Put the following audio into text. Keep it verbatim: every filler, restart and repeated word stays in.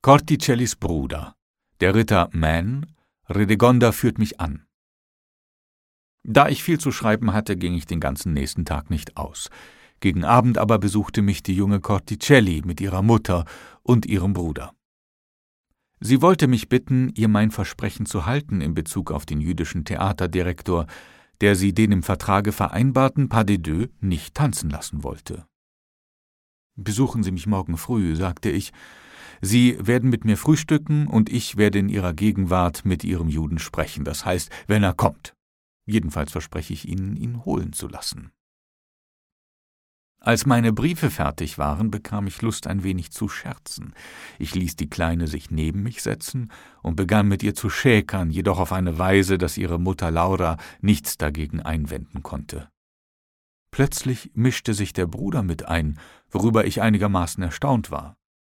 Corticellis Bruder. Der Ritter Man, Redegonda führt mich an. Da ich viel zu schreiben hatte, ging ich den ganzen nächsten Tag nicht aus. Gegen Abend aber besuchte mich die junge Corticelli mit ihrer Mutter und ihrem Bruder. Sie wollte mich bitten, ihr mein Versprechen zu halten in Bezug auf den jüdischen Theaterdirektor, der sie den im Vertrage vereinbarten Pas de Deux nicht tanzen lassen wollte. »Besuchen Sie mich morgen früh«, sagte ich. »Sie werden mit mir frühstücken und ich werde in Ihrer Gegenwart mit Ihrem Juden sprechen, das heißt, wenn er kommt. Jedenfalls verspreche ich Ihnen, ihn holen zu lassen.« Als meine Briefe fertig waren, bekam ich Lust, ein wenig zu scherzen. Ich ließ die Kleine sich neben mich setzen und begann mit ihr zu schäkern, jedoch auf eine Weise, dass ihre Mutter Laura nichts dagegen einwenden konnte. Plötzlich mischte sich der Bruder mit ein, worüber ich einigermaßen erstaunt war.